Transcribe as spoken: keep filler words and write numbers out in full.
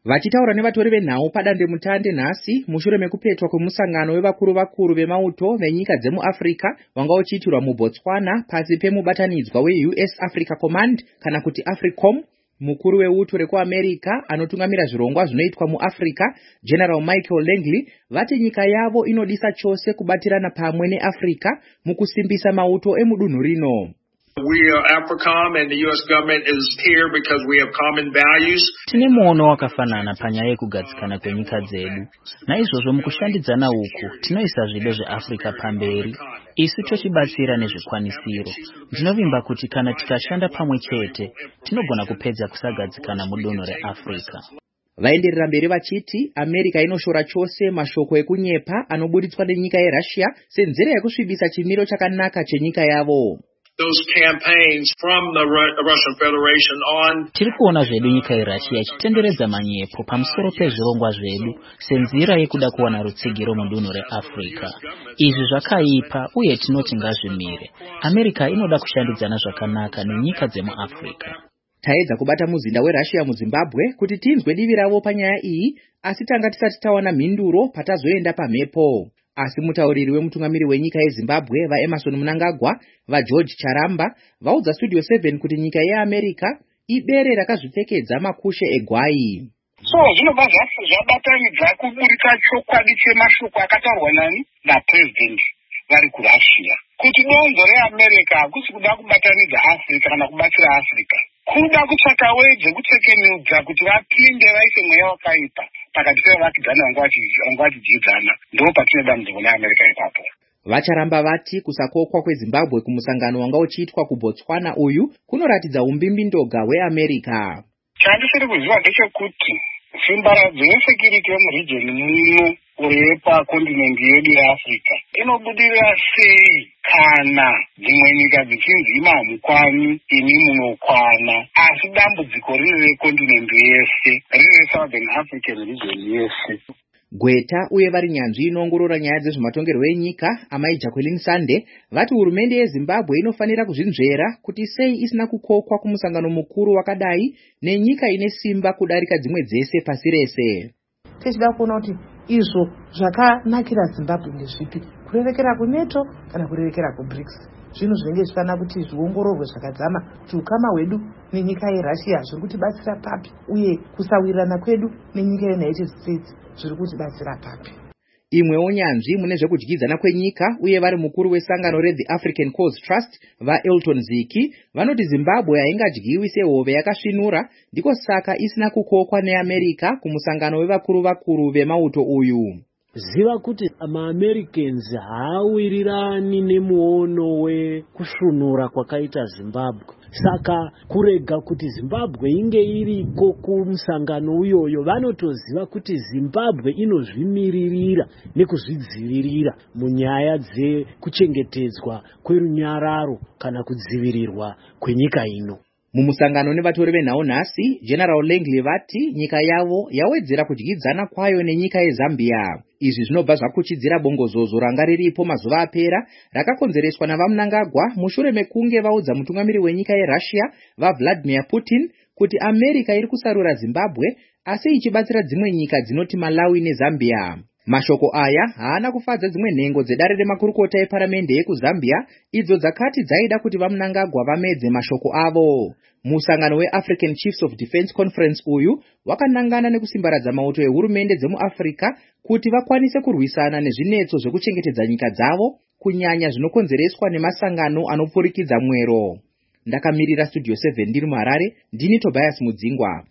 Vachitaura nevatori venhau padandemutande nhasi mushure mekupetwa kwemusangano wevakuru vakuru vemauto venyika dzemuAfrica wanga uchiitirwa muBotswana pasi pemubatanidzwa weU S Africa Command kana kuti AFRICOM. Mukuru weuto rekuAmerica anotungamira zvirongwa zvinoitwa muAfrica, General Michael Langley, vati nyika yavo inodisa chose kubatirana pamwe neAfrica mukusimbisa mauto emudunhu rino. We are AFRICOM and the U S government is here because we have common values. Tine muono wakafanana panyaya yekugadzikana kwenyika dzedu. Naizvozvo mukushandidzana uku tinoisa zvido zveAfrica pamberi. Isu tochibatsira nezvikwanisiro. Ndinovimba kuti kana tikashanda pamwe chete tinogona kupedza kusagadzikana mudunhu reAfrica. Vaenderera mberi vachiti America inoshora chose mashoko ekunyepa anobuditswa nenyika yeRussia senzira yekusvibisa chimiro chakanaka chenyika yavo. Those campaigns from the Russian Federation on tiri kuona zvedu nyika yeRussia ichitenderedza manyepo pamusoro pezvirongwa zvedu senzira yekuda kuwana rutsigiro mudunhu reAfrica. Izvi zvakaipa uye tinoti ngazvimire. America inoda kushandidzana zvakanaka nenyika dzemuAfrica. Taedza kubata muzinda weRussia muZimbabwe kuti tinzwe divi ravo panyaya iyi, asi tanga tisati tawana mhinduro patazoenda pamhepo. Asi mutauriri wemutungamiri wenyika yeZimbabwe vaEmerson Mnangagwa vaGeorge Charamba vaudza Studio seven kuti nyika yeAmerica ibere rakazvipfekedza makushe egwai. So zvinobva zvabatanidza kuburika chokwadi chemashoko akataurwa nani napresident vari kuRussia kuti donzo reAmerica hakusi kuda kubatanidza Africa kana kubatsira Africa, kuda kutsvaka wei dzekutekenudza kuti vapinde vaise mweya wakaipa pakati pevakidzana vanga vachidzidzana. Ndo patine dambudziko neAmerica ipapo. Vacharamba vati kusakokwa kweZimbabwe kumusangano wanga uchiitwa kuBotswana uyu kunoratidza umbimbindoga weAmerica. Chandisiri kuziva ndechekuti simba dzesecurity yemuregion muno urepa continent yedu yeAfrica inobudirira sei kana dzimwe nyika dzichinzi imamukwani ini munokwana, asi dambudziko riri recontinent yese, riri Southern African region yese. Gweta uye vari nyanzvi inoongorora nyaya dzezvematongerwo enyika amai Jacqueline Sande vati hurumende yeZimbabwe inofanira kuzvinzvera kuti sei isina kukokwa kumusangano mukuru wakadai nenyika ine simba kudarika dzimwe dzese pasi rese. Tichida kuona kuti izvo zvakanakira Zimbabwe ndezvipi, kurerekera kuNATO kana kurerekera kuBRICS. Zvinhu zvinenge zvifanira kuti zviongororwe zvakadzama kuti ukama hwedu nenyika yeRussia zviri kutibatsira papi uye kusawirirana kwedu nenyika yeUnited States zviri kutibatsira papi. Imwewo nyanzvi mune zvekudyidzana kwenyika uye vari mukuru wesangano reThe African Cause Trust vaElton Ziki vanoti Zimbabwe haingadyiwi sehove yakasvinura, ndiko saka isina kukokwa neAmerica kumusangano wevakuru vakuru vemauto uyu. Ziva kuti amaAmericans haawirirani nemuono wekusvinura kwakaita Zimbabwe. Saka kurega kuti Zimbabwe inge iriko kumusangano uyoyo, vanotoziva kuti Zimbabwe inozvimiririra nekuzvidzivirira munyaya dzekuchengetedzwa kwerunyararo kana kudzivirirwa kwenyika ino. Mumusangano nevatori venhau nhasi, General Langley vati nyika yavo yawedzera kudyidzana kwayo nenyika yeZambia. Izvi zvinobva zvakuchidzira bongozozo ranga riripo mazuva apera rakakonzereswa navaMnangagwa mushure mekunge vaudza mutungamiri wenyika yeRussia vaVladimir Putin kuti America iri kusarura Zimbabwe asi ichibatsira dzimwe nyika dzinoti Malawi neZambia. Mashoko aya haana kufadza dzimwe nhengo dzedare remakurukota eparamende yekuZambia idzo dzakati dzaida kuti vaMnangagwa vamedze mashoko avo. Musangano weAfrican Chiefs of Defence Conference uyu wakanangana nekusimbaradza mauto ehurumende dzemuAfrica kuti vakwanise kurwisana nezvinetso zvekuchengetedza nyika dzavo kunyanya zvinokonzereswa nemasangano anopfurikidza mwero. Ndakamirira Studio seven ndiri muHarare, ndini Tobias Mudzingwa.